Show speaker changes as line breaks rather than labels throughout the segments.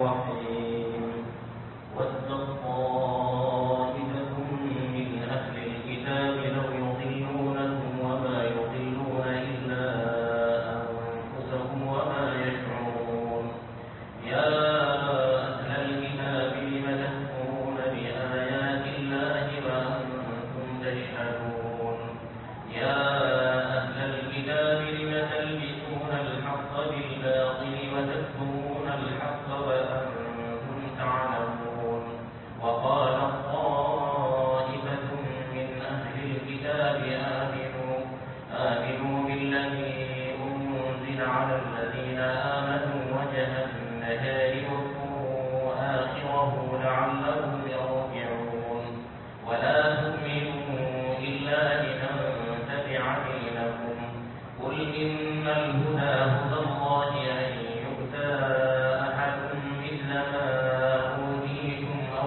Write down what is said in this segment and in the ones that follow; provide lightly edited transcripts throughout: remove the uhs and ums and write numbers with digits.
الرحيم واتق طائفة من أهل الكتاب لو يضلونكم وما يضلون إلا أنفسهم وما يشعرون يا أهل الكتاب لم تكفرون بآيات الله وأنتم تشهدون يا أهل الكتاب لم تلبسون الحق بالباطل وتكتمون الحق وأنتم تعلمون وقال طائفة من أهل الكتاب آمنوا بالذي أنزل على الذين آمنوا وجه النهار واكفروا آخره لعلهم يرجعون ولا تؤمنوا إلا لمن تبع دينكم قل إن الهدى هدى الله أن يؤتى أحد مثل ما أوتيتم أو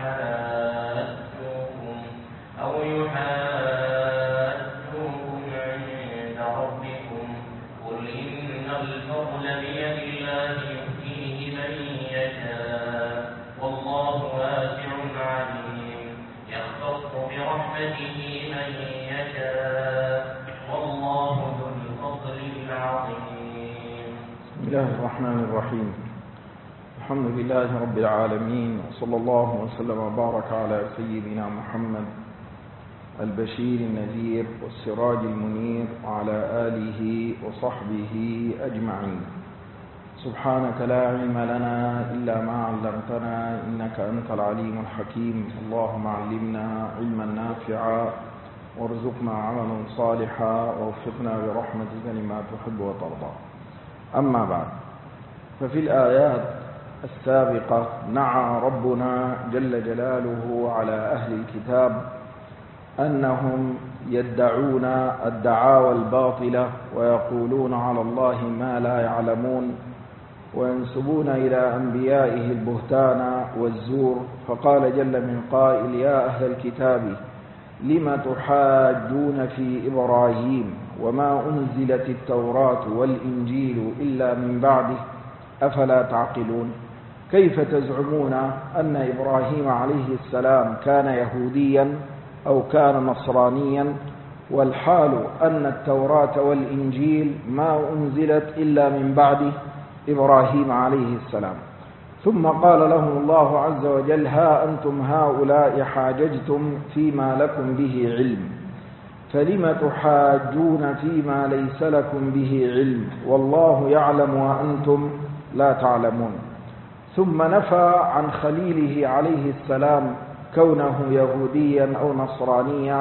يحاجوكم عند ربكم قل إن الفضل بيد الله يؤتيه من يشاء والله واسع عليم يختص برحمته من يشاء والله ذو الفضل العظيم.
بسم الله الرحمن الرحيم. الحمد لله رب العالمين، وصلى الله وسلم وبارك على سيدنا محمد البشير النذير والسراج المنير وعلى آله وصحبه أجمعين. سبحانك لا علم لنا إلا ما علمتنا إنك أنت العليم الحكيم. اللهم علمنا علما نافعا وارزقنا عملا صالحا ووفقنا برحمتك لما تحب وترضى. أما بعد، ففي الآيات السابقة نعى ربنا جل جلاله على أهل الكتاب أنهم يدعون الدعاوى الباطلة ويقولون على الله ما لا يعلمون وينسبون إلى أنبيائه البهتان والزور، فقال جل من قائل يا أهل الكتاب لم تحاجون في إبراهيم وما أنزلت التوراة والإنجيل إلا من بعده أفلا تعقلون. كيف تزعمون أن إبراهيم عليه السلام كان يهوديا أو كان نصرانيا والحال أن التوراة والإنجيل ما أنزلت إلا من بعد إبراهيم عليه السلام؟ ثم قال لهم الله عز وجل ها أنتم هؤلاء حاججتم فيما لكم به علم فلم تحاجون فيما ليس لكم به علم والله يعلم وأنتم لا تعلمون. ثم نفى عن خليله عليه السلام كونه يهوديا أو نصرانيا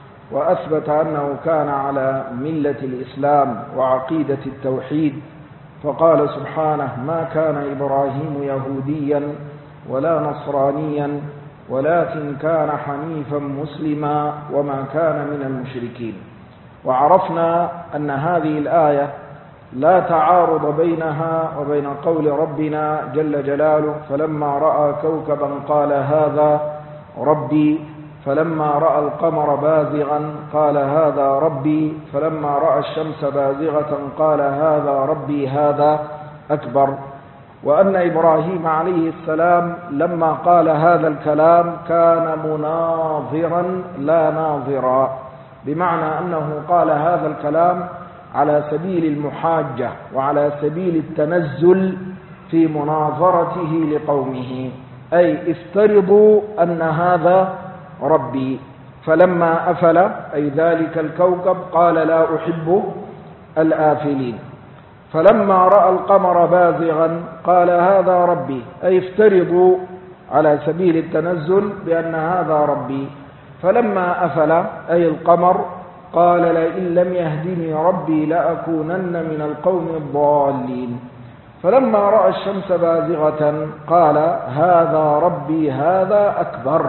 وأثبت أنه كان على ملة الإسلام وعقيدة التوحيد، فقال سبحانه ما كان إبراهيم يهوديا ولا نصرانيا ولكن كان حنيفا مسلما وما كان من المشركين. وعرفنا أن هذه الآية لا تعارض بينها وبين قول ربنا جل جلاله فلما رأى كوكبا قال هذا ربي فلما رأى القمر بازغا قال هذا ربي فلما رأى الشمس بازغة قال هذا ربي هذا أكبر. وأن إبراهيم عليه السلام لما قال هذا الكلام كان مناظرا لا ناظرا، بمعنى أنه قال هذا الكلام على سبيل المحاجة وعلى سبيل التنزل في مناظرته لقومه، أي افترضوا أن هذا ربي. فلما أفل أي ذلك الكوكب قال لا أحب الآفلين. فلما رأى القمر بازغا قال هذا ربي، أي افترضوا على سبيل التنزل بأن هذا ربي. فلما أفل أي القمر قال لئن لم يهدني ربي لأكونن من القوم الضالين. فلما رأى الشمس بازغة قال هذا ربي هذا أكبر.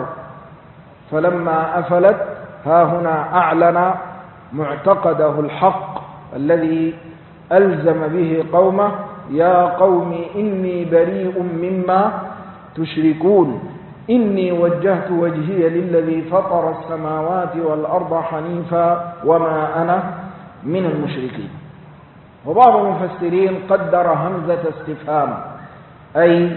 فلما أفلت ها هنا أعلن معتقده الحق الذي ألزم به قومه يا قوم إني بريء مما تشركون إني وجهت وجهي للذي فطر السماوات والأرض حنيفا وما أنا من المشركين. وبعض المفسرين قدر همزة استفهام أي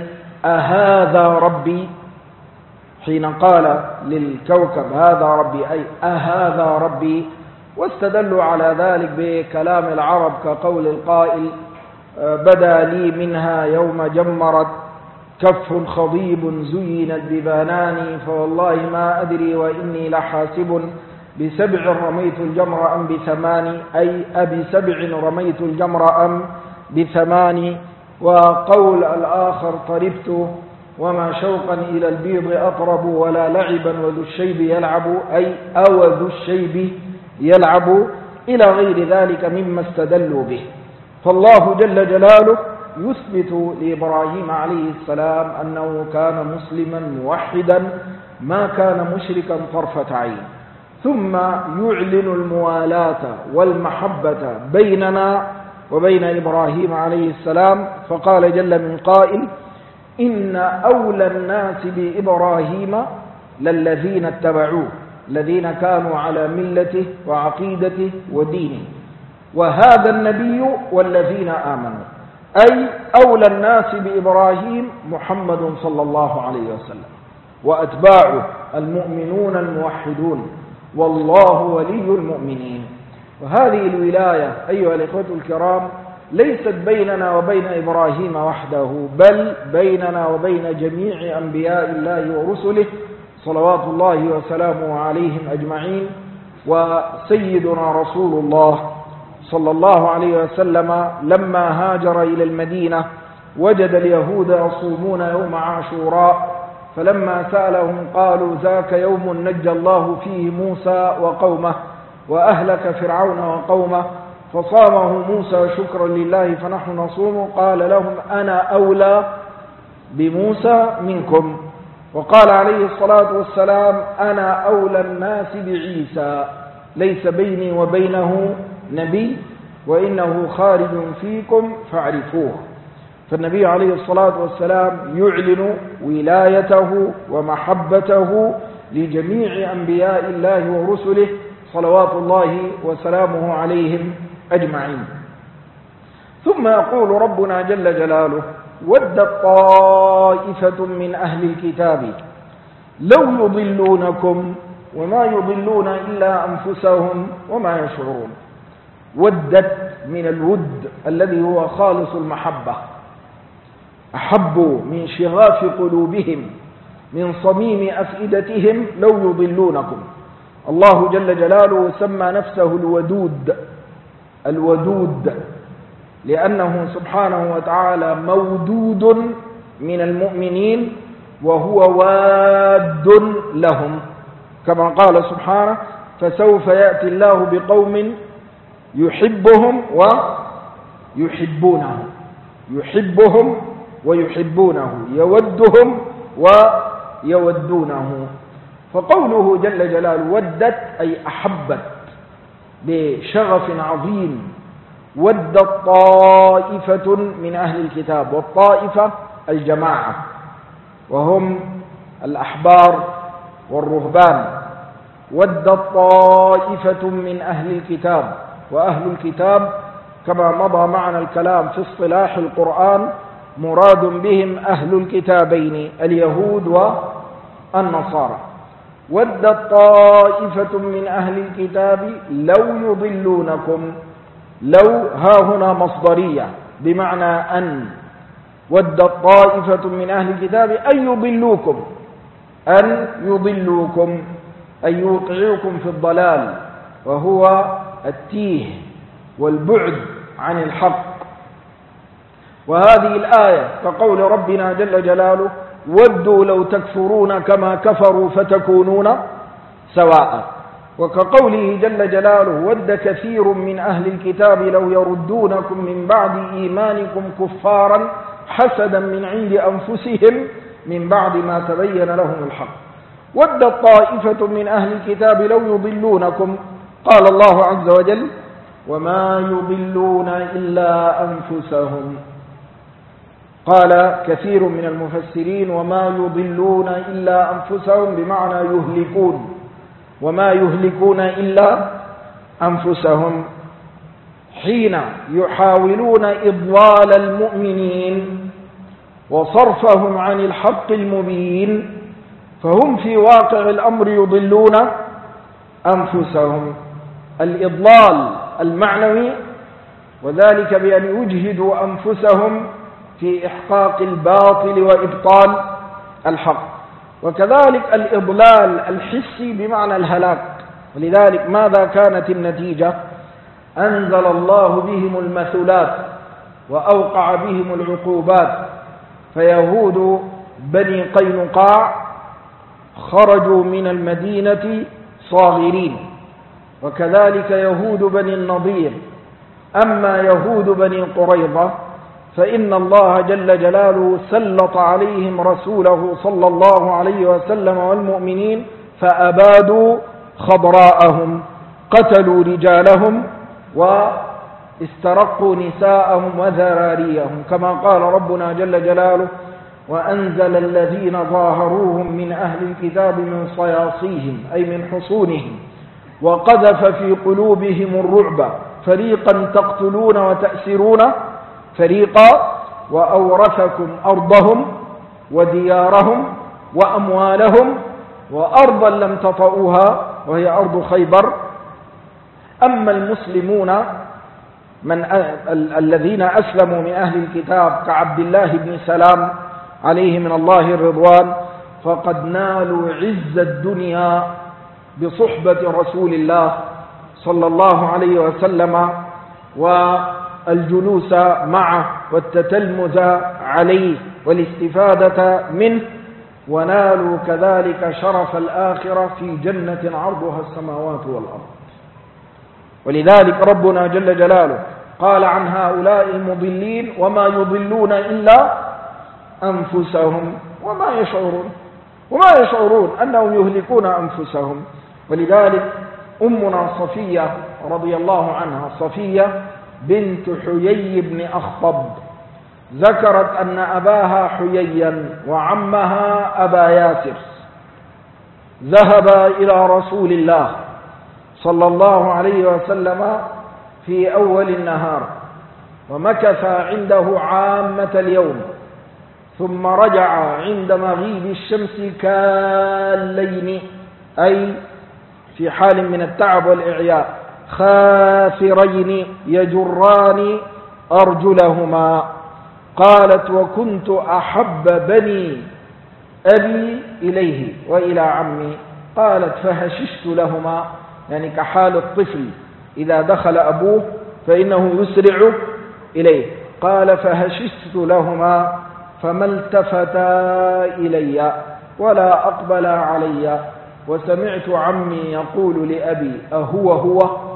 أهذا ربي، حين قال للكوكب هذا ربي أي أهذا ربي، واستدلوا على ذلك بكلام العرب كقول القائل بدا لي منها يوم جمرت كف خضيب زينت ببناني فوالله ما أدري وإني لحاسب بسبع رميت الجمر أم بثمان، أي أبسبع رميت الجمر أم بثمان. وقول الآخر طربت وما شوقا إلى البيض أطرب ولا لعبا وذو الشيب يلعب، أي أو ذو الشيب يلعب، إلى غير ذلك مما استدلوا به. فالله جل جلاله يثبت لإبراهيم عليه السلام أنه كان مسلما موحدا ما كان مشركا طرفة عين، ثم يعلن الموالاة والمحبة بيننا وبين إبراهيم عليه السلام، فقال جل من قائل إن أولى الناس بإبراهيم للذين اتبعوه، الذين كانوا على ملته وعقيدته ودينه، وهذا النبي والذين آمنوا، أي أولى الناس بإبراهيم محمد صلى الله عليه وسلم وأتباعه المؤمنون الموحدون، والله ولي المؤمنين. وهذه الولاية أيها الإخوة الكرام ليست بيننا وبين إبراهيم وحده، بل بيننا وبين جميع أنبياء الله ورسله صلوات الله وسلامه عليهم أجمعين. وسيدنا رسول الله صلى الله عليه وسلم لما هاجر إلى المدينة وجد اليهود يصومون يوم عاشوراء، فلما سألهم قالوا ذاك يوم نجى الله فيه موسى وقومه وأهلك فرعون وقومه، فصامه موسى شكرا لله فنحن نصوم. قال لهم أنا أولى بموسى منكم، وقال عليه الصلاة والسلام أنا أولى الناس بعيسى ليس بيني وبينه نبي وإنه خارج فيكم فاعرفوه. فالنبي عليه الصلاة والسلام يعلن ولايته ومحبته لجميع أنبياء الله ورسله صلوات الله وسلامه عليهم أجمعين. ثم يقول ربنا جل جلاله ودت طائفة من أهل الكتاب لو يضلونكم وما يضلون إلا أنفسهم وما يشعرون. ودت من الود الذي هو خالص المحبة، أحبوا من شغاف قلوبهم من صميم أفئدتهم لو يضلونكم. الله جل جلاله سمى نفسه الودود، الودود لأنه سبحانه وتعالى مودود من المؤمنين وهو واد لهم، كما قال سبحانه فسوف يأتي الله بقوم يحبهم ويحبونه، يحبهم ويحبونه، يودهم ويودونه. فقوله جل جلاله ودت أي أحبت بشغف عظيم. ودت طائفة من أهل الكتاب، والطائفة الجماعة وهم الأحبار والرهبان. ودت طائفة من أهل الكتاب، وأهل الكتاب كما مضى معنا الكلام في اصطلاح القرآن مراد بهم أهل الكتابين اليهود والنصارى. ودت طائفة من أهل الكتاب لو يضلونكم، لو ها هنا مصدرية بمعنى أن. ودت طائفة من أهل الكتاب أن يضلوكم، أن يضلوكم أن يوقعوكم في الضلال وهو التيه والبعد عن الحق. وهذه الآية كقول ربنا جل جلاله ودوا لو تكفرون كما كفروا فتكونون سواء، وكقوله جل جلاله ود كثير من أهل الكتاب لو يردونكم من بعد إيمانكم كفارا حسدا من عند أنفسهم من بعد ما تبين لهم الحق. ودت طائفة من أهل الكتاب لو يضلونكم، قال الله عز وجل وما يضلون إلا أنفسهم. قال كثير من المفسرين وما يضلون إلا أنفسهم بمعنى يهلكون، وما يهلكون إلا أنفسهم، حين يحاولون إضلال المؤمنين وصرفهم عن الحق المبين، فهم في واقع الأمر يضلون أنفسهم. الإضلال المعنوي، وذلك بأن يجهدوا أنفسهم في إحقاق الباطل وإبطال الحق، وكذلك الإضلال الحسي بمعنى الهلاك. ولذلك ماذا كانت النتيجة؟ أنزل الله بهم المثلات وأوقع بهم العقوبات، فيهود بني قينقاع خرجوا من المدينة صاغرين، وكذلك يهود بني النضير. أما يهود بني قريظة فإن الله جل جلاله سلط عليهم رسوله صلى الله عليه وسلم والمؤمنين فأبادوا خضراءهم، قتلوا رجالهم واسترقوا نساءهم وذراريهم، كما قال ربنا جل جلاله: وأنزل الذين ظاهروهم من أهل الكتاب من صياصيهم، أي من حصونهم، وقذف في قلوبهم الرعب، فريقا تقتلون وتأسرون فريقا، وأورثكم أرضهم وديارهم وأموالهم وأرضا لم تطئوها وهي أرض خيبر. أما المسلمون الذين أسلموا من أهل الكتاب كعبد الله بن سلام عليه من الله الرضوان، فقد نالوا عز الدنيا بصحبة رسول الله صلى الله عليه وسلم والجلوس معه والتتلمذ عليه والاستفادة منه، ونالوا كذلك شرف الآخرة في جنة عرضها السماوات والأرض. ولذلك ربنا جل جلاله قال عن هؤلاء المضلين: وما يضلون إلا أنفسهم وما يشعرون أنهم يهلكون أنفسهم. ولذلك أمنا صفية رضي الله عنها، صفية بنت حيي بن أخطب، ذكرت أن أباها حييا وعمها أبا ياسر ذهبا إلى رسول الله صلى الله عليه وسلم في أول النهار، ومكثا عنده عامة اليوم، ثم رجع عند مغيب الشمس كالليل، أي في حال من التعب والإعياء، خاسرين يجران أرجلهما. قالت: وكنت أحب بني أبي إليه وإلى عمي. قالت: فهششت لهما، يعني كحال الطفل إذا دخل أبوه فإنه يسرع إليه. قال: فهششت لهما فما التفتا إلي ولا أقبلا علي، وسمعت عمي يقول لأبي: أهو هو؟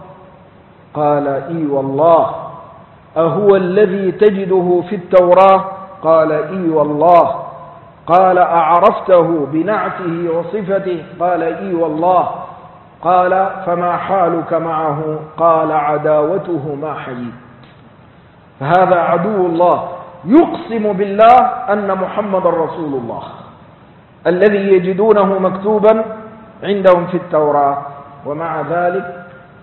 قال: إي والله. أهو الذي تجده في التوراة؟ قال: إي والله. قال: أعرفته بنعته وصفته؟ قال: إي والله. قال: فما حالك معه؟ قال: عداوته ما حييت. فهذا عدو الله يقسم بالله أن محمد رسول الله الذي يجدونه مكتوبا عندهم في التوراة، ومع ذلك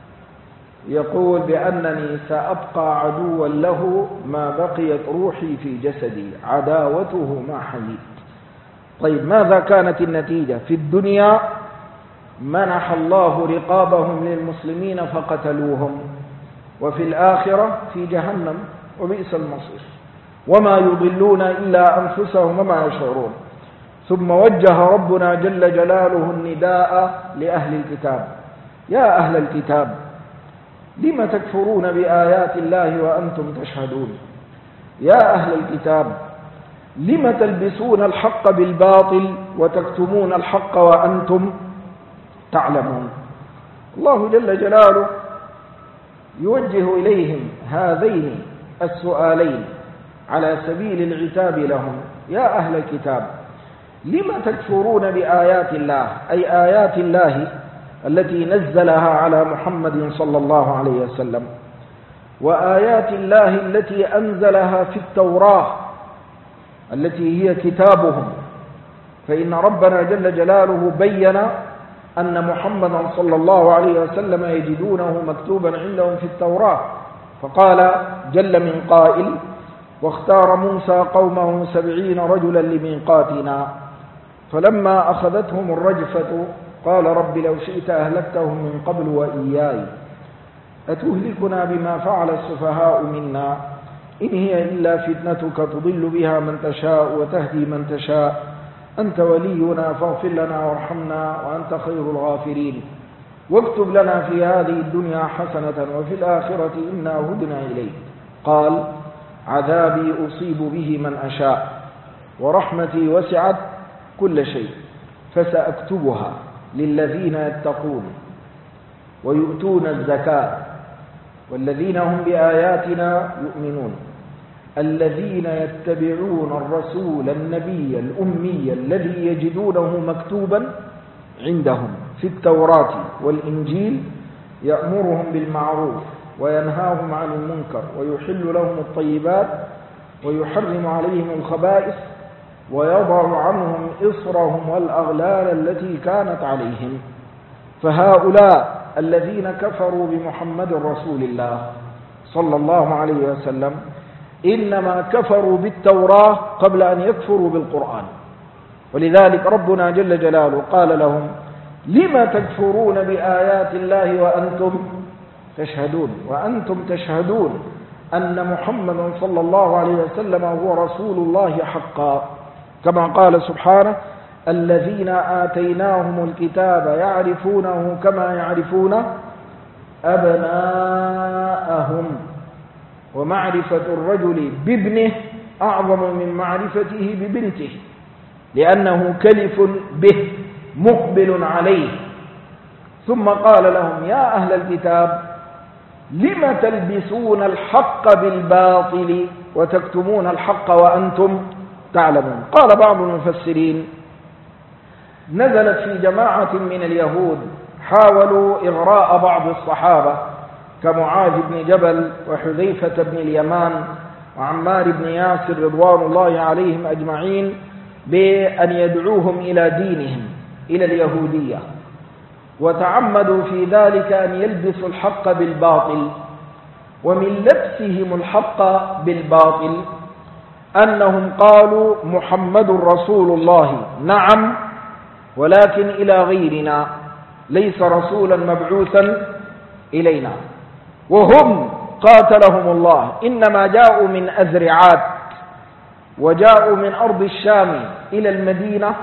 يقول بأنني سأبقى عدوا له ما بقيت روحي في جسدي، عداوته ما حييت. طيب، ماذا كانت النتيجة؟ في الدنيا منح الله رقابهم للمسلمين فقتلوهم، وفي الآخرة في جهنم وبئس المصير، وما يضلون إلا أنفسهم وما يشعرون. ثم وجه ربنا جل جلاله النداء لأهل الكتاب: يا أهل الكتاب لم تكفرون بآيات الله وأنتم تشهدون؟ يا أهل الكتاب لم تلبسون الحق بالباطل وتكتمون الحق وأنتم تعلمون؟ الله جل جلاله يوجه إليهم هذين السؤالين على سبيل العتاب لهم: يا أهل الكتاب لم تكفرون بآيات الله، أي آيات الله التي نزلها على محمد صلى الله عليه وسلم، وآيات الله التي أنزلها في التوراة التي هي كتابهم. فإن ربنا جل جلاله بين أن محمدا صلى الله عليه وسلم يجدونه مكتوبا عندهم في التوراة، فقال جل من قائل: واختار موسى قومه 70 رجلا لميقاتنا فلما أخذتهم الرجفة قال رب لو شئت أهلكتهم من قبل وإياي أتهلكنا بما فعل السفهاء منا إن هي إلا فتنتك تضل بها من تشاء وتهدي من تشاء أنت ولينا فاغفر لنا وارحمنا وأنت خير الغافرين واكتب لنا في هذه الدنيا حسنة وفي الآخرة إنا هدنا إليك قال عذابي أصيب به من أشاء ورحمتي وسعت كل شيء فسأكتبها للذين يتقون ويؤتون الزكاة والذين هم بآياتنا يؤمنون الذين يتبعون الرسول النبي الأمي الذي يجدونه مكتوبا عندهم في التوراة والإنجيل يأمرهم بالمعروف وينهاهم عن المنكر ويحل لهم الطيبات ويحرم عليهم الخبائث ويضع عنهم إصرهم والأغلال التي كانت عليهم فهؤلاء الذين كفروا بمحمد رسول الله صلى الله عليه وسلم إنما كفروا بالتوراة قبل أن يكفروا بالقرآن ولذلك ربنا جل جلاله قال لهم لما تكفرون بآيات الله وأنتم تشهدون أن محمدا صلى الله عليه وسلم هو رسول الله حقا كما قال سبحانه الذين آتيناهم الكتاب يعرفونه كما يعرفون أبناءهم ومعرفة الرجل بابنه أعظم من معرفته ببنته لأنه كلف به مقبل عليه ثم قال لهم يا أهل الكتاب لم تلبسون الحق بالباطل وتكتمون الحق وأنتم تعلمون قال بعض المفسرين نزلت في جماعة من اليهود حاولوا إغراء بعض الصحابة كمعاذ بن جبل وحذيفة بن اليمان وعمار بن ياسر رضوان الله عليهم أجمعين بأن يدعوهم إلى دينهم إلى اليهودية وتعمدوا في ذلك أن يلبسوا الحق بالباطل ومن لبسهم الحق بالباطل أنهم قالوا محمد رسول الله نعم ولكن إلى غيرنا ليس رسولا مبعوثا إلينا وهم قاتلهم الله إنما جاءوا من أذرعات وجاءوا من أرض الشام إلى المدينة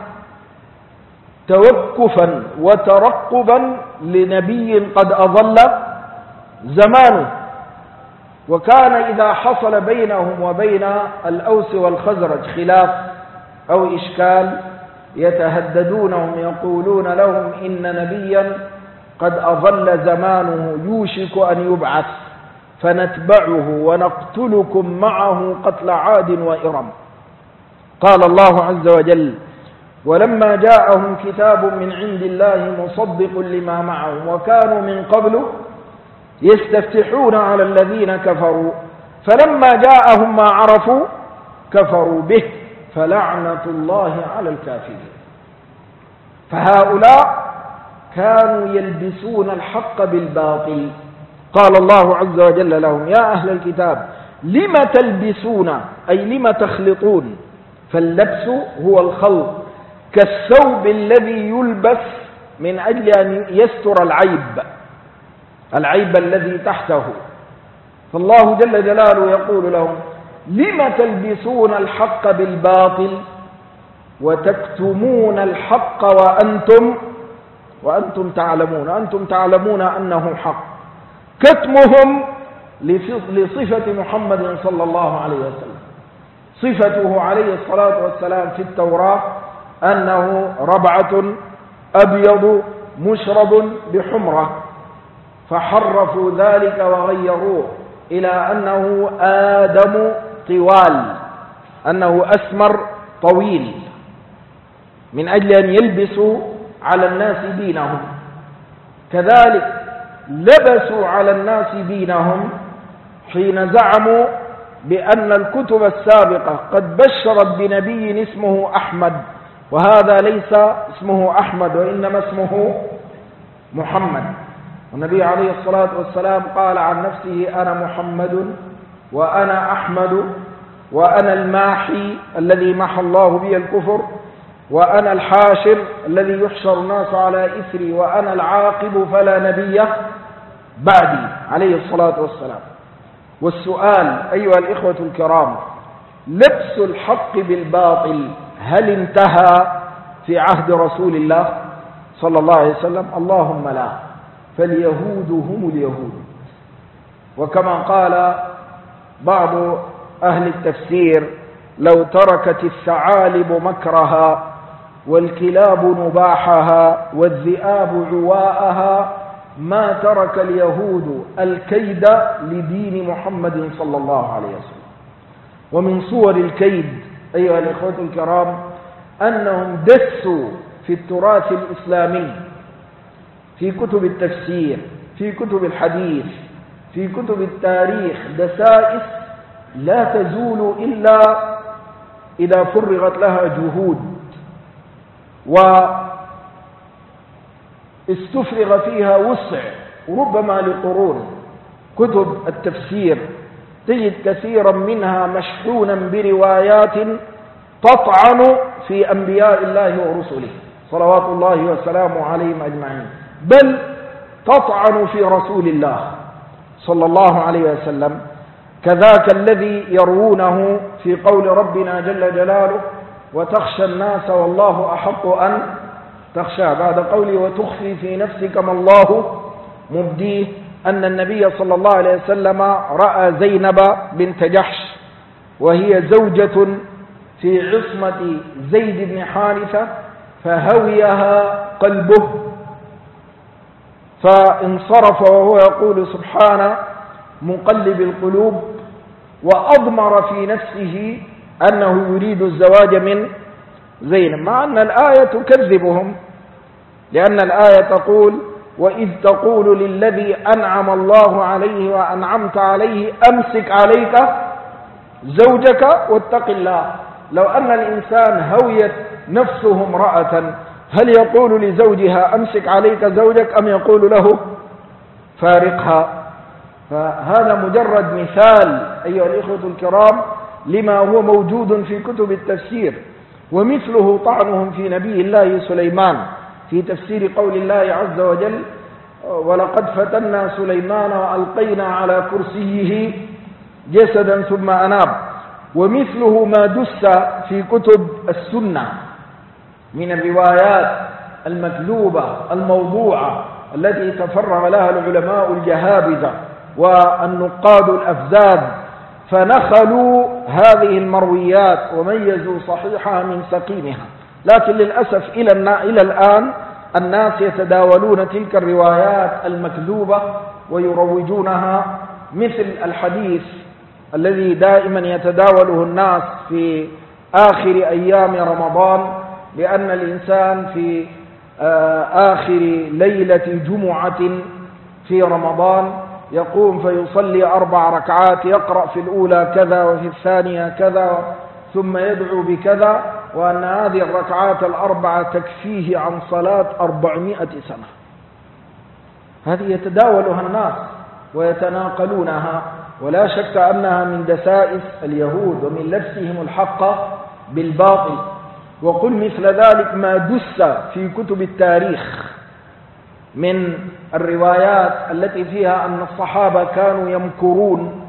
توقفا وترقبا لنبي قد أضل زمانه وكان إذا حصل بينهم وبين الأوس والخزرج خلاف أو إشكال يتهددونهم يقولون لهم إن نبيا قد أضل زمانه يوشك أن يبعث فنتبعه ونقتلكم معه قتل عاد وإرم قال الله عز وجل ولما جاءهم كتاب من عند الله مصدق لما معهم وكانوا من قبل يستفتحون على الذين كفروا فلما جاءهم ما عرفوا كفروا به فلعنة الله على الكافرين فهؤلاء كانوا يلبسون الحق بالباطل قال الله عز وجل لهم يا أهل الكتاب لم تلبسون أي لم تخلطون فاللبس هو الخلط كالثوب الذي يلبس من أجل أن يستر العيب الذي تحته فالله جل جلاله يقول لهم لم تلبسون الحق بالباطل وتكتمون الحق وأنتم تعلمون أنه حق كتمهم لصفة محمد صلى الله عليه وسلم صفته عليه الصلاة والسلام في التوراة أنه ربعة أبيض مشرب بحمرة فحرفوا ذلك وغيروه إلى أنه آدم طوال أنه أسمر طويل من أجل أن يلبسوا على الناس دينهم كذلك لبسوا على الناس دينهم حين زعموا بأن الكتب السابقة قد بشرت بنبي اسمه أحمد وهذا ليس اسمه أحمد وإنما اسمه محمد والنبي عليه الصلاة والسلام قال عن نفسه أنا محمد وأنا أحمد وأنا الماحي الذي محى الله بي الكفر، وأنا الحاشر الذي يحشر الناس على إثري، وأنا العاقب فلا نبي بعدي عليه الصلاة والسلام. والسؤال أيها الإخوة الكرام، لبس الحق بالباطل هل انتهى في عهد رسول الله صلى الله عليه وسلم؟ اللهم لا، فاليهود هم اليهود. وكما قال بعض أهل التفسير: لو تركت الثعالب مكرها والكلاب نباحها والذئاب عواءها ما ترك اليهود الكيد لدين محمد صلى الله عليه وسلم. ومن صور الكيد أيها الإخوة الكرام أنهم دسوا في التراث الإسلامي، في كتب التفسير، في كتب الحديث، في كتب التاريخ، دسائس لا تزول إلا إذا فرغت لها جهود واستفرغ فيها وسع، ربما لقرون. كتب التفسير تجد كثيرا منها مشحونا بروايات تطعن في أنبياء الله ورسله صلوات الله وسلامه عليهم أجمعين، بل تطعن في رسول الله صلى الله عليه وسلم، كذاك الذي يروونه في قول ربنا جل جلاله: وتخشى الناس والله أحق أن تخشى، بعد قوله: وتخفي في نفسك ما الله مبديه، أن النبي صلى الله عليه وسلم رأى زينب بنت جحش وهي زوجة في عصمة زيد بن حارثة فهويها قلبه، فانصرف وهو يقول: سبحان مقلب القلوب، وأضمر في نفسه أنه يريد الزواج من زينب، مع أن الآية تكذبهم، لأن الآية تقول: وإذ تقول للذي أنعم الله عليه وأنعمت عليه أمسك عليك زوجك واتق الله. لو أن الإنسان هويت نفسه امرأة هل يقول لزوجها أمسك عليك زوجك أم يقول له فارقها؟ فهذا مجرد مثال أيها الإخوة الكرام لما هو موجود في كتب التفسير. ومثله طعنهم في نبي الله سليمان في تفسير قول الله عز وجل: ولقد فتنا سليمان وألقينا على كرسيه جسدا ثم أناب. ومثله ما دس في كتب السنة من الروايات المكذوبة الموضوعة التي تفرغ لها العلماء الجهابذة والنقاد الأفزاذ، فنخلوا هذه المرويات وميزوا صحيحها من سقيمها. لكن للأسف إلى الآن الناس يتداولون تلك الروايات المكذوبة ويروجونها، مثل الحديث الذي دائما يتداوله الناس في آخر أيام رمضان، لأن الإنسان في آخر ليلة جمعة في رمضان يقوم فيصلي 4 ركعات، يقرأ في الأولى كذا وفي الثانية كذا ثم يدعو بكذا، وأن هذه الركعات ال4 تكفيه عن صلاة 400 سنة. هذه يتداولها الناس ويتناقلونها، ولا شك أنها من دسائس اليهود ومن لبسهم الحق بالباطل. وقل مثل ذلك ما دس في كتب التاريخ من الروايات التي فيها أن الصحابة كانوا يمكرون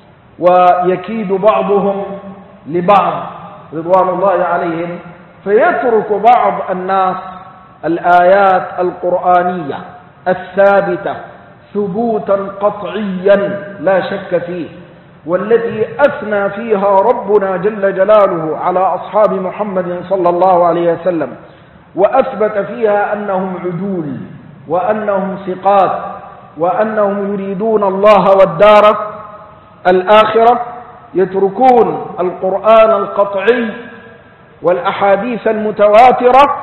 ويكيد بعضهم لبعض رضوان الله عليهم، فيترك بعض الناس الآيات القرآنية الثابتة ثبوتا قطعيا لا شك فيه، والتي أثنى فيها ربنا جل جلاله على أصحاب محمد صلى الله عليه وسلم، وأثبت فيها أنهم عدول وأنهم ثقات وأنهم يريدون الله والدار الآخرة، يتركون القرآن القطعي والأحاديث المتواترة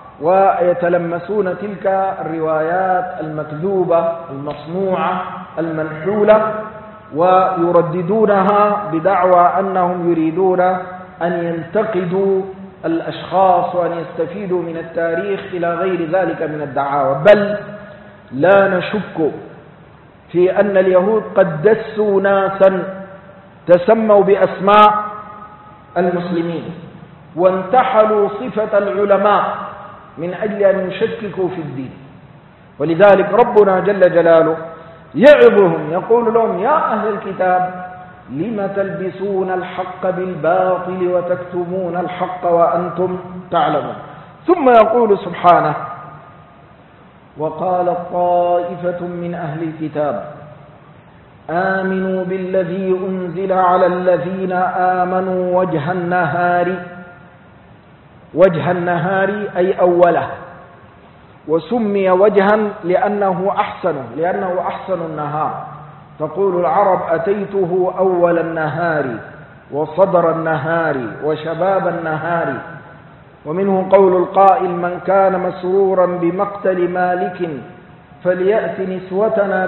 ويتلمسون تلك الروايات المكذوبة المصنوعة المنحولة، ويرددونها بدعوى أنهم يريدون أن ينتقدوا الأشخاص وأن يستفيدوا من التاريخ إلى غير ذلك من الدعاوى. بل لا نشك في أن اليهود قد دسوا ناسا تسموا بأسماء المسلمين، وانتحلوا صفة العلماء من أجل أن يشككوا في الدين. ولذلك ربنا جل جلاله يعظهم، يقول لهم: يا أهل الكتاب لم تلبسون الحق بالباطل وتكتمون الحق وأنتم تعلمون. ثم يقول سبحانه: وقالت طائفة من أهل الكتاب آمنوا بالذي أنزل على الذين آمنوا وجه النهار أي أوله، وسمي وجها لأنه أحسن النهار. تقول العرب: أتيته أول النهار وصدر النهار وشباب النهار. ومنه قول القائل: من كان مسرورا بمقتل مالك فليأت نسوتنا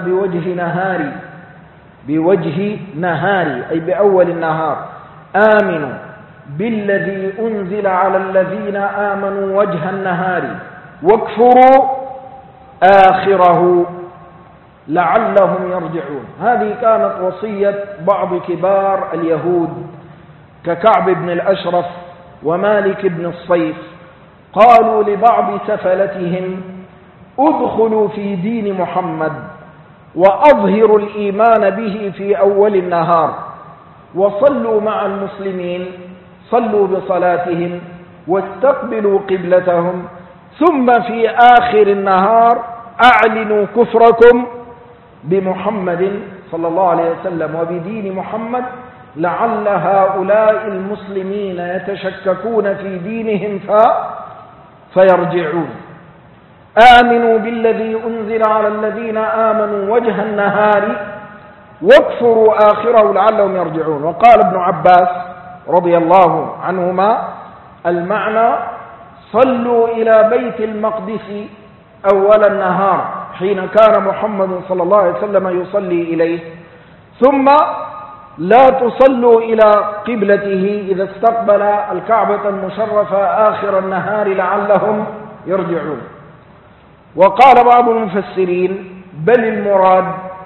بوجه نهار أي بأول النهار. آمنوا بالذي أنزل على الذين آمنوا وجه النهار واكفروا آخره لعلهم يرجعون. هذه كانت وصية بعض كبار اليهود ككعب بن الأشرف ومالك بن الصيف. قالوا لبعض سفلتهم: ادخلوا في دين محمد وأظهروا الإيمان به في أول النهار، وصلوا مع المسلمين، صلوا بصلاتهم واستقبلوا قبلتهم، ثم في آخر النهار أعلنوا كفركم بمحمد صلى الله عليه وسلم وبدين محمد، لعل هؤلاء المسلمين يتشككون في دينهم فيرجعون. آمنوا بالذي أنزل على الذين آمنوا وجه النهار واكفروا آخره لعلهم يرجعون. وقال ابن عباس رضي الله عنهما: المعنى: صلوا إلى بيت المقدس أول النهار حين كان محمد صلى الله عليه وسلم يصلي إليه، ثم لا تصلوا إلى قبلته إذا استقبل الكعبة المشرفة آخر النهار لعلهم يرجعون. وقال بعض المفسرين: بل المراد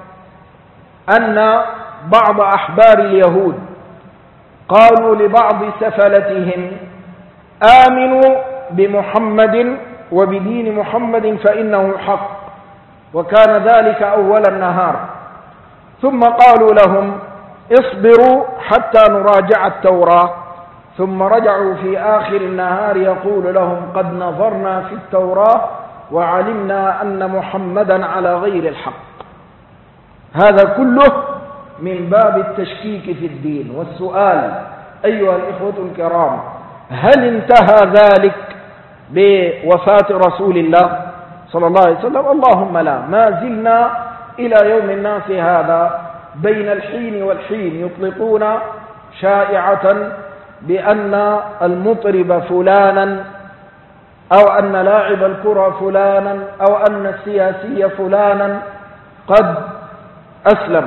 أن بعض أحبار اليهود قالوا لبعض سفلتهم: آمنوا بمحمد وبدين محمد فإنه حق، وكان ذلك أول النهار. ثم قالوا لهم: اصبروا حتى نراجع التوراة. ثم رجعوا في آخر النهار يقول لهم: قد نظرنا في التوراة وعلمنا أن محمدا على غير الحق. هذا كله من باب التشكيك في الدين. والسؤال أيها الإخوة الكرام: هل انتهى ذلك بوفاة رسول الله صلى الله عليه وسلم؟ اللهم لا. ما زلنا إلى يوم الناس هذا بين الحين والحين يطلقون شائعة بأن المطرب فلانا أو أن لاعب الكرة فلانا أو أن السياسي فلانا قد أسلم.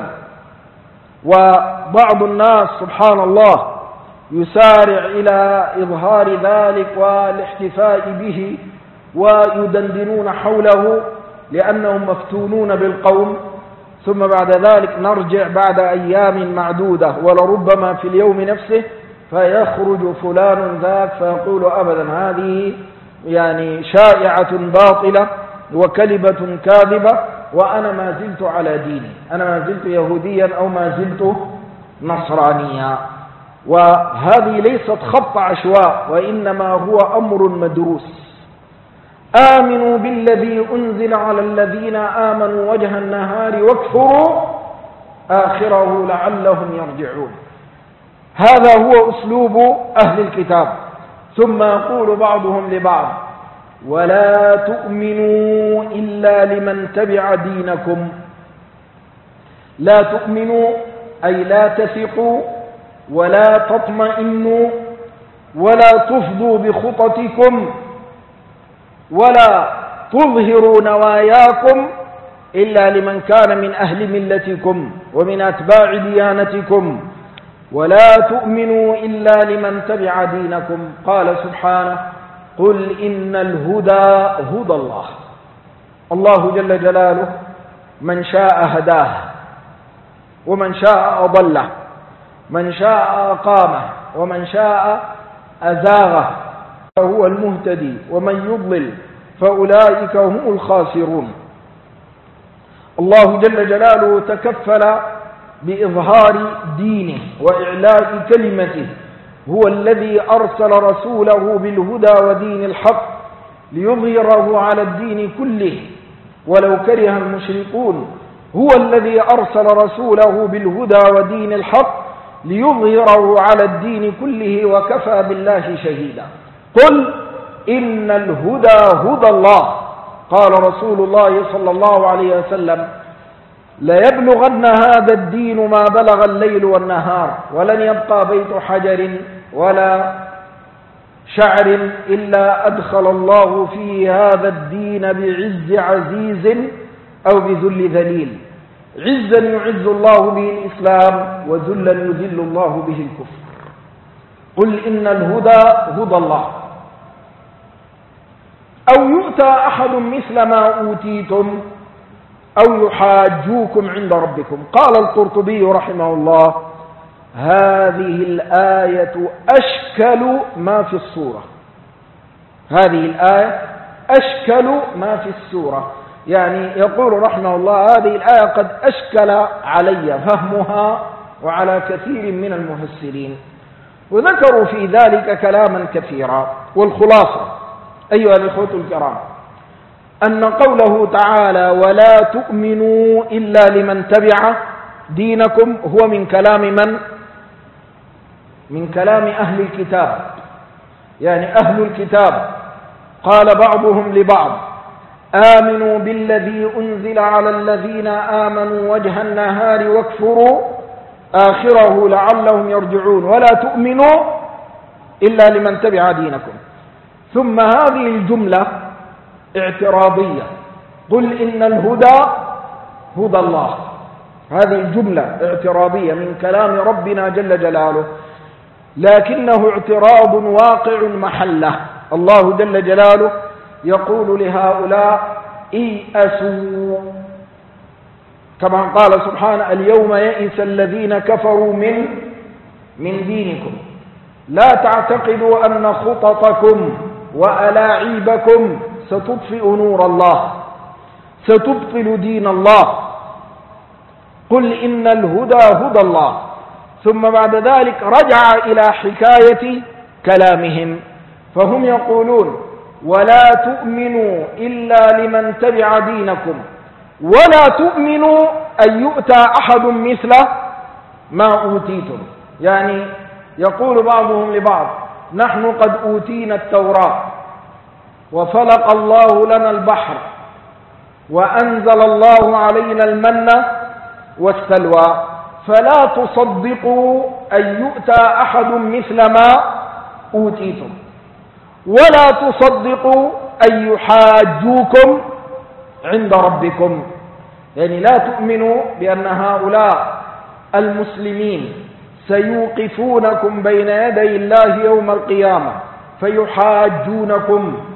وبعض الناس سبحان الله يسارع إلى إظهار ذلك والاحتفاء به ويدندنون حوله لأنهم مفتونون بالقوم، ثم بعد ذلك نرجع بعد أيام معدودة ولربما في اليوم نفسه فيخرج فلان ذاك فيقول: أبدا هذه يعني شائعة باطلة وكلمة كاذبة، وأنا ما زلت على ديني، أنا ما زلت يهوديا أو ما زلت نصرانيا. وهذه ليست خط عشواء، وإنما هو أمر مدروس. آمنوا بالذي أنزل على الذين آمنوا وجه النهار واكفروا آخره لعلهم يرجعون. هذا هو أسلوب أهل الكتاب. ثم يقول بعضهم لبعض: ولا تؤمنوا إلا لمن تبع دينكم. لا تؤمنوا أي لا تثقوا ولا تطمئنوا ولا تفضوا بخططكم ولا تظهروا نواياكم إلا لمن كان من أهل ملتكم ومن أتباع ديانتكم، ولا تؤمنوا إلا لمن تبع دينكم. قال سبحانه: قل إن الهدى هدى الله. الله جل جلاله من شاء هداه ومن شاء أضله، من شاء أقامه ومن شاء أزاغه فهو المهتدي ومن يضلل فأولئك هم الخاسرون. الله جل جلاله تكفل بإظهار دينه وإعلاء كلمته، هو الذي أرسل رسوله بالهدى ودين الحق ليظهره على الدين كله ولو كره المشركون. هو الذي أرسل رسوله بالهدى ودين الحق ليظهره على الدين كله وكفى بالله شهيدا. قل إن الهدى هدى الله. قال رسول الله صلى الله عليه وسلم: ليبلغن هذا الدين ما بلغ الليل والنهار، ولن يبقى بيت حجر ولا شعر إلا أدخل الله فيه هذا الدين بعز عزيز أو بذل ذليل. عزا يعز الله به الإسلام، وذلا يذل الله به الكفر. قل إن الهدى هدى الله، أو يؤتى أحد مثل ما أوتيتم أو يحاجوكم عند ربكم. قال القرطبي رحمه الله: هذه الآية أشكل ما في السورة. هذه الآية أشكل ما في السورة، يعني يقول رحمه الله: هذه الآية قد أشكل علي فهمها وعلى كثير من المفسرين، وذكروا في ذلك كلاما كثيرا. والخلاصة أيها الإخوة الكرام أن قوله تعالى: ولا تؤمنوا إلا لمن تبع دينكم، هو من كلام من؟ من كلام أهل الكتاب، يعني أهل الكتاب. قال بعضهم لبعض: آمنوا بالذي أنزل على الذين آمنوا وجه النهار واكفروا آخره لعلهم يرجعون، ولا تؤمنوا إلا لمن تبع دينكم. ثم هذه الجملة اعتراضية: قل إن الهدى هدى الله. هذه الجملة اعتراضية من كلام ربنا جل جلاله، لكنه اعتراض واقع محله. الله جل جلاله يقول لهؤلاء: إيأسوا، كما قال سبحانه: اليوم يئس الذين كفروا من دينكم، لا تعتقدوا أن خططكم وألاعيبكم ستطفئ نور الله، ستبطل دين الله. قل إن الهدى هدى الله. ثم بعد ذلك رجع إلى حكاية كلامهم، فهم يقولون: ولا تؤمنوا إلا لمن تبع دينكم، ولا تؤمنوا أن يؤتى أحد مثل ما أوتيتم. يعني يقول بعضهم لبعض: نحن قد أوتينا التوراة، وفلق الله لنا البحر، وأنزل الله علينا المن والسلوى، فلا تصدقوا أن يؤتى أحد مثل ما أوتيتم، ولا تصدقوا أن يحاجوكم عند ربكم. يعني لا تؤمنوا بأن هؤلاء المسلمين سيوقفونكم بين يدي الله يوم القيامة فيحاجونكم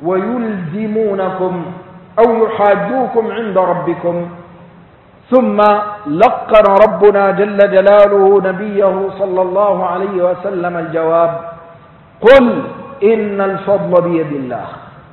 ويلزمونكم أو يحاجوكم عند ربكم. ثم لقن ربنا جل جلاله نبيه صلى الله عليه وسلم الجواب: قل إن الفضل بيد الله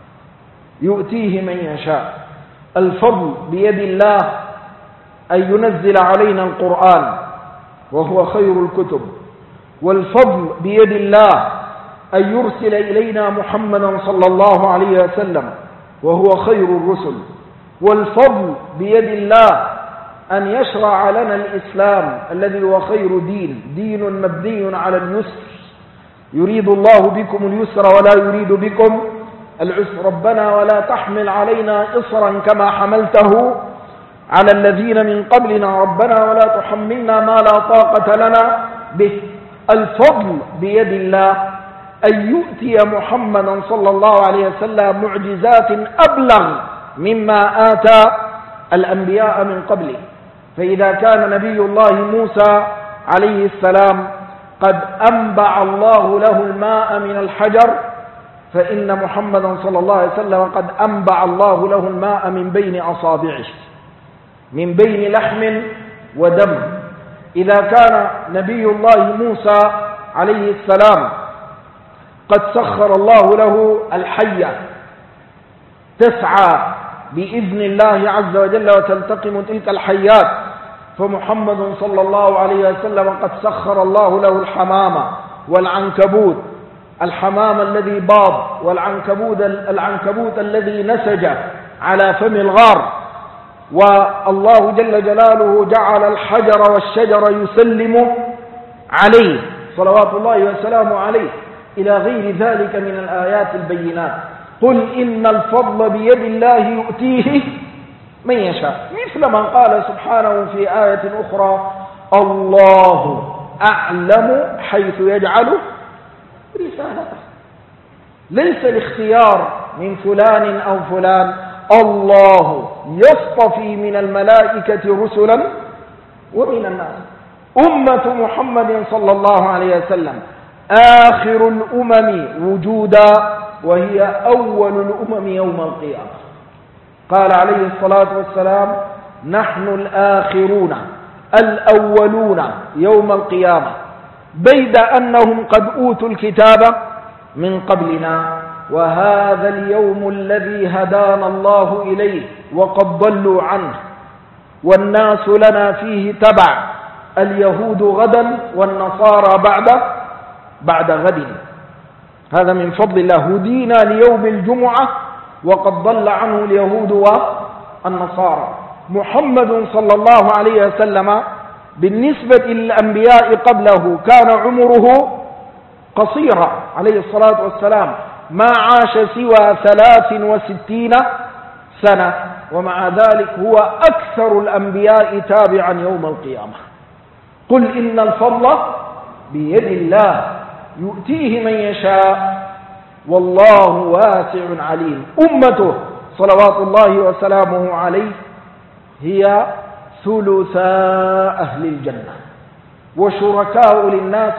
يؤتيه من يشاء. الفضل بيد الله أن ينزل علينا القرآن وهو خير الكتب، والفضل بيد الله أن يرسل إلينا محمدا صلى الله عليه وسلم وهو خير الرسل، والفضل بيد الله أن يشرع لنا الإسلام الذي هو خير دين مبني على اليسر، يريد الله بكم اليسر ولا يريد بكم العسر. ربنا ولا تحمل علينا إصرا كما حملته على الذين من قبلنا، ربنا ولا تحملنا ما لا طاقة لنا به. الفضل بيد الله أن يؤتي محمدا صلى الله عليه وسلم معجزات أبلغ مما آتى الأنبياء من قبله. فإذا كان نبي الله موسى عليه السلام قد أنبع الله له الماء من الحجر، فإن محمدا صلى الله عليه وسلم قد أنبع الله له الماء من بين أصابعه، من بين لحم ودم. إذا كان نبي الله موسى عليه السلام قد سخر الله له الحية تسعى بإذن الله عز وجل وتلتقم تلك الحيات، فمحمد صلى الله عليه وسلم قد سخر الله له الحمامة والعنكبوت، الحمام الذي باض والعنكبوت الذي نسج على فم الغار، والله جل جلاله جعل الحجر والشجر يسلم عليه صلوات الله وسلامه عليه، إلى غير ذلك من الآيات البينات. قل إن الفضل بيد الله يؤتيه من يشاء، مثل من قال سبحانه في آية أخرى الله أعلم حيث يجعل رسالته. ليس الاختيار من فلان أو فلان، الله يصطفي من الملائكة رسلا ومن الناس. أمة محمد صلى الله عليه وسلم آخر الأمم وجودا، وهي أول الأمم يوم القيامة. قال عليه الصلاة والسلام نحن الآخرون الأولون يوم القيامة، بيد أنهم قد أوتوا الكتاب من قبلنا، وهذا اليوم الذي هدانا الله إليه وقد ضلوا عنه، والناس لنا فيه تبع، اليهود غدا والنصارى بعد غد. هذا من فضل الله، هدينا ليوم الجمعة وقد ضل عنه اليهود والنصارى. محمد صلى الله عليه وسلم بالنسبة للأنبياء قبله كان عمره قصيرا عليه الصلاة والسلام، ما عاش سوى 63 سنة، ومع ذلك هو أكثر الأنبياء تابعا يوم القيامة. قل إن الفضل بيد الله يؤتيه من يشاء والله واسع عليم. أمته صلوات الله وسلامه عليه هي ثلثا أهل الجنة، وشركاء للناس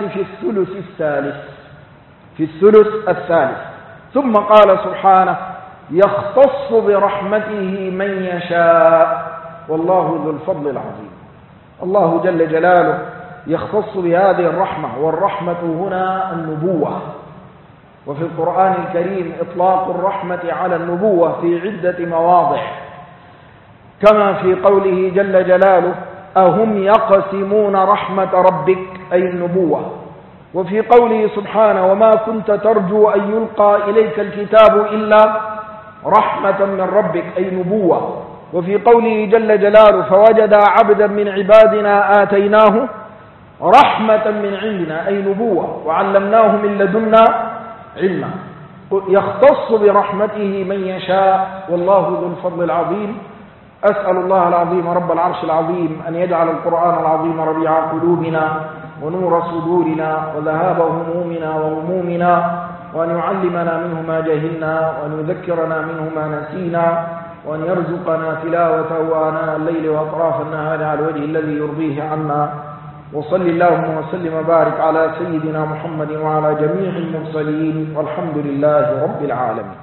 في الثلث الثالث. ثم قال سبحانه يختص برحمته من يشاء والله ذو الفضل العظيم. الله جل جلاله يختص بهذه الرحمة، والرحمة هنا النبوة، وفي القرآن الكريم إطلاق الرحمة على النبوة في عدة مواضع، كما في قوله جل جلاله أهم يقسمون رحمة ربك أي النبوة، وفي قوله سبحانه وما كنت ترجو أن يلقى إليك الكتاب إلا رحمة من ربك أي نبوة، وفي قوله جل جلاله فوجد عبدا من عبادنا آتيناه رحمة من عندنا أي نبوة وعلمناه من لدنا علما. يختص برحمته من يشاء والله ذو الفضل العظيم. أسأل الله العظيم رب العرش العظيم أن يجعل القرآن العظيم ربيع قلوبنا ونور صدورنا وذهاب همومنا وغمومنا، وأن يعلمنا منه ما جهلنا، وأن يذكرنا منه ما نسينا، وأن يرزقنا تلاوته آناء الليل وأطراف النهار على الوجه الذي يرضيه عنا. وصل اللهم وسلم وبارك على سيدنا محمد وعلى جميع المرسلين، والحمد لله رب العالمين.